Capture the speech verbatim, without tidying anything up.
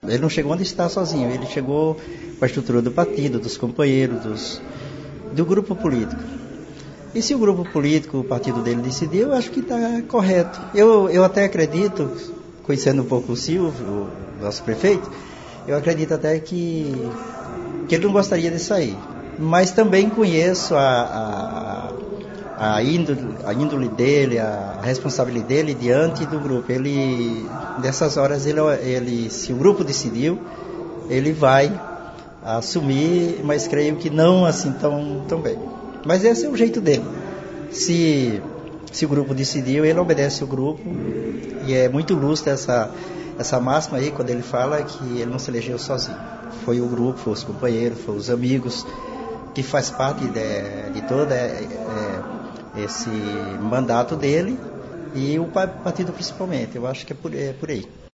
Ele não chegou onde está sozinho, ele chegou com a estrutura do partido, dos companheiros, dos, do grupo político. E se o grupo político, o partido dele decidiu, eu acho que está correto. Eu, eu até acredito, conhecendo um pouco o Silvio, o nosso prefeito, eu acredito até que, que ele não gostaria de sair. Mas também conheço a, a, a, índole, a índole dele, a responsabilidade dele diante do grupo. Ele, nessas horas, ele, ele, se o grupo decidiu, ele vai assumir, mas creio que não assim tão, tão bem. Mas esse é o jeito dele. Se, se o grupo decidiu, ele obedece o grupo. E é muito lúcida essa, essa máxima aí, quando ele fala que ele não se elegeu sozinho. Foi o grupo, foi os companheiros, foi os amigos, que faz parte de, de todo é, é, esse mandato dele. E o partido principalmente. Eu acho que é por, é por aí.